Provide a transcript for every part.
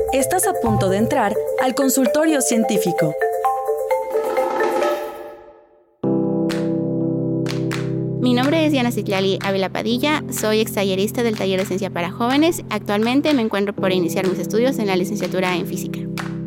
Estás a punto de entrar al consultorio científico. Mi nombre es Diana Citlali Ávila Padilla, soy extallerista del Taller de Ciencia para Jóvenes. Actualmente me encuentro por iniciar mis estudios en la licenciatura en Física.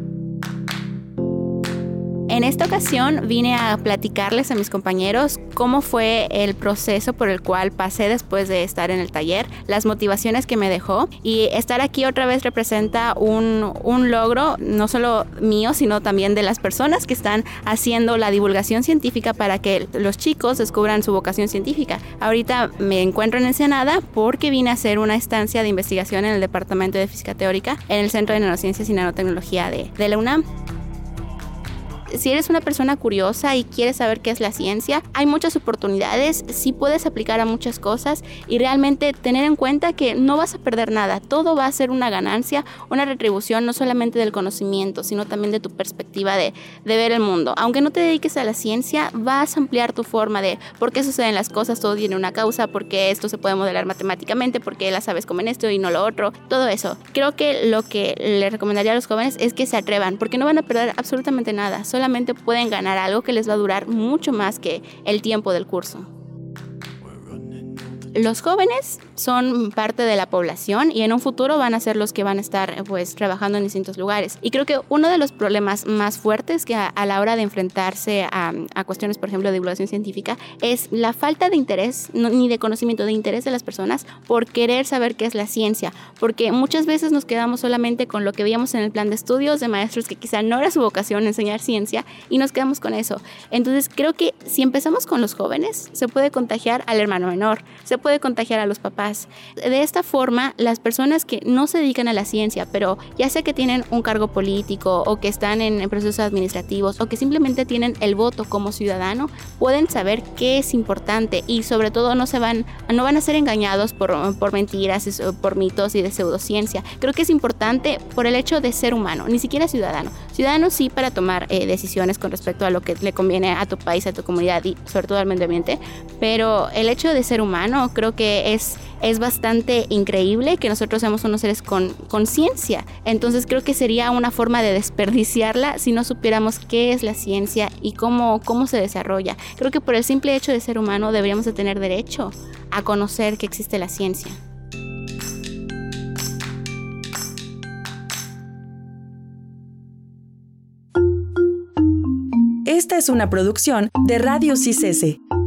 En esta ocasión vine a platicarles a mis compañeros cómo fue el proceso por el cual pasé después de estar en el taller, las motivaciones que me dejó, y estar aquí otra vez representa un logro no solo mío, sino también de las personas que están haciendo la divulgación científica para que los chicos descubran su vocación científica. Ahorita me encuentro en Ensenada porque vine a hacer una estancia de investigación en el Departamento de Física Teórica en el Centro de Nanociencias y Nanotecnología de la UNAM. Si eres una persona curiosa y quieres saber qué es la ciencia, hay muchas oportunidades, sí puedes aplicar a muchas cosas y realmente tener en cuenta que no vas a perder nada, todo va a ser una ganancia, una retribución no solamente del conocimiento, sino también de tu perspectiva de ver el mundo. Aunque no te dediques a la ciencia, vas a ampliar tu forma de por qué suceden las cosas, todo tiene una causa, por qué esto se puede modelar matemáticamente, por qué las aves comen esto y no lo otro, todo eso. Creo que lo que le recomendaría a los jóvenes es que se atrevan, porque no van a perder absolutamente nada, solamente pueden ganar algo que les va a durar mucho más que el tiempo del curso. Los jóvenes son parte de la población y en un futuro van a ser los que van a estar trabajando en distintos lugares. Y creo que uno de los problemas más fuertes que a la hora de enfrentarse a cuestiones, por ejemplo, de divulgación científica, es la falta de interés, ni de conocimiento, de interés de las personas por querer saber qué es la ciencia. Porque muchas veces nos quedamos solamente con lo que veíamos en el plan de estudios de maestros que quizá no era su vocación enseñar ciencia y nos quedamos con eso. Entonces creo que si empezamos con los jóvenes, se puede contagiar al hermano menor, se puede contagiar a los papás. De esta forma, las personas que no se dedican a la ciencia, pero ya sea que tienen un cargo político o que están en procesos administrativos o que simplemente tienen el voto como ciudadano, pueden saber qué es importante y sobre todo no van a ser engañados por mentiras, por mitos y de pseudociencia. Creo que es importante por el hecho de ser humano, ni siquiera ciudadano. Ciudadano sí para tomar decisiones con respecto a lo que le conviene a tu país, a tu comunidad y sobre todo al medio ambiente, pero el hecho de ser humano creo que es bastante increíble que nosotros seamos unos seres con conciencia. Entonces creo que sería una forma de desperdiciarla si no supiéramos qué es la ciencia y cómo se desarrolla. Creo que por el simple hecho de ser humano deberíamos de tener derecho a conocer que existe la ciencia. Esta es una producción de Radio CICESE.